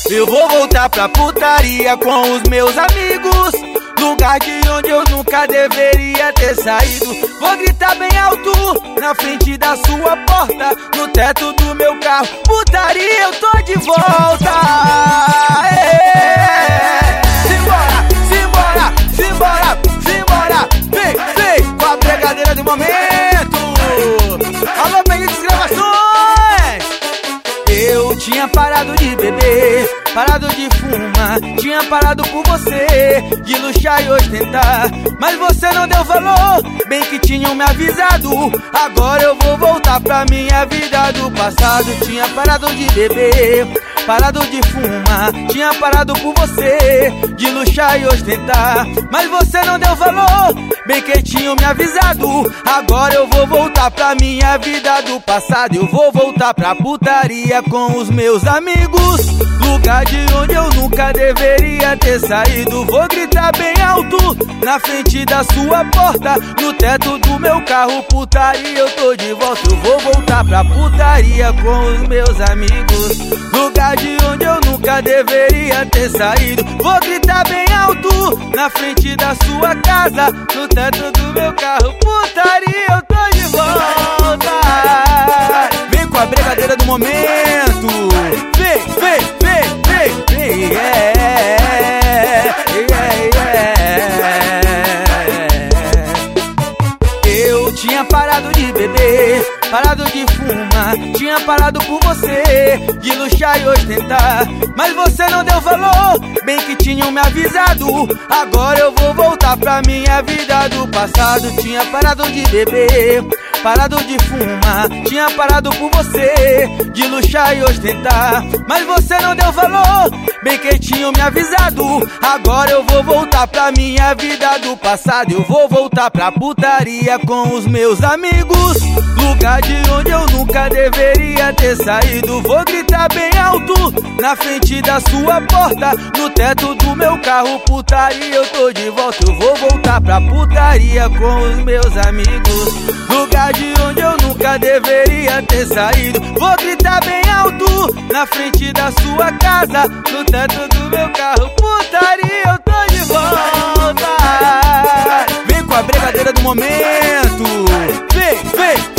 Eu vou voltar pra putaria com os meus amigos, lugar de onde eu nunca deveria ter saído. Vou gritar bem alto na frente da sua porta, no teto do meu carro. Putaria, eu tô de volta. Simbora, simbora, simbora, simbora. Vem, vem com a brigadeira do momento. Alô, Benítez Gravações. Eu tinha parado de beber, parado de fumar, tinha parado por você, de luxar e ostentar, mas você não deu valor, bem que tinham me avisado. Agora eu vou voltar pra minha vida do passado. Tinha parado de beber, parado de fumar, tinha parado por você, de luxar e ostentar, mas você não deu valor, bem que tinham me avisado. Agora eu vou voltar pra minha vida do passado. Eu vou voltar pra putaria com os meus amigos, lugar de onde eu nunca deveria ter saído. Vou gritar bem alto na frente da sua porta, no teto do meu carro. Putaria, eu tô de volta. Eu vou voltar pra putaria com os meus amigos, lugar de onde eu nunca deveria ter saído. Vou gritar bem alto na frente da sua casa, no teto do meu carro. Putaria, eu tô de volta. Vem com a brigadeira do momento. Vem, vem, vem, vem, vem, Eu tinha parado de beber, parado de fumar, tinha parado por você, de luxar e ostentar, mas você não deu valor, bem que tinham me avisado. Agora eu vou voltar pra minha vida do passado. Tinha parado de beber, parado de fumar, tinha parado por você, de luxar e ostentar, mas você não deu valor, bem que tinham me avisado. Agora eu vou voltar pra minha vida do passado. Eu vou voltar pra putaria com os meus amigos, lugar de onde eu nunca deveria ter saído. Vou gritar bem alto na frente da sua porta, no teto do meu carro. Putaria, eu tô de volta. Eu vou voltar pra putaria com os meus amigos, lugar de onde eu nunca deveria ter saído. Vou gritar bem alto na frente da sua casa, no teto do meu carro. Putaria, eu tô de volta. Vem com a brigadeira do momento. Vem, vem.